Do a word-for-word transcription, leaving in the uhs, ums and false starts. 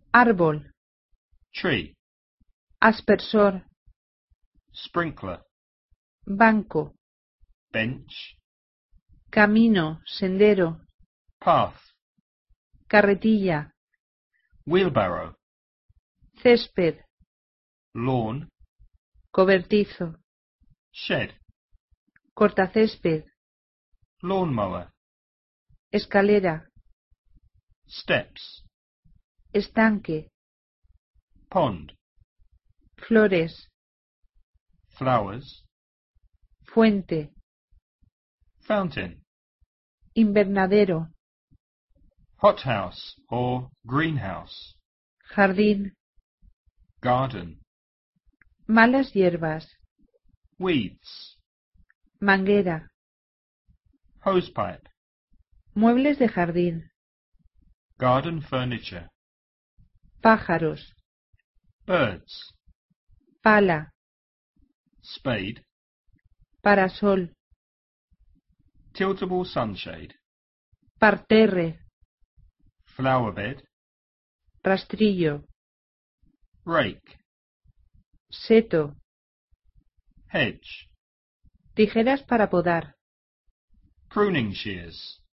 árbol, tree, aspersor, sprinkler, banco, bench, camino, sendero, path, carretilla, wheelbarrow, césped, lawn, cobertizo, shed, cortacésped, lawnmower, escalera, steps, estanque, pond, flores, flowers, fuente, fountain, invernadero, hothouse or greenhouse, jardín, garden, malas hierbas, weeds, manguera, hosepipe, muebles de jardín, garden furniture, pájaros, birds, pala, spade, parasol, tiltable sunshade, parterre, flower bed, rastrillo, rake, seto, hedge, tijeras para podar, pruning shears,